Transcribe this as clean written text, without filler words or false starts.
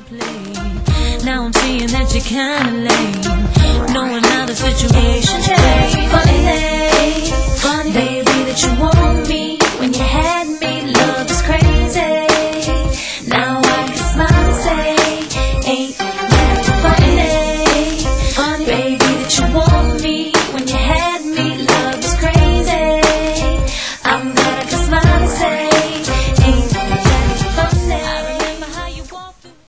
Now I'm seeing that you're kinda lame, knowing how the situation changed. Funny, baby, that you want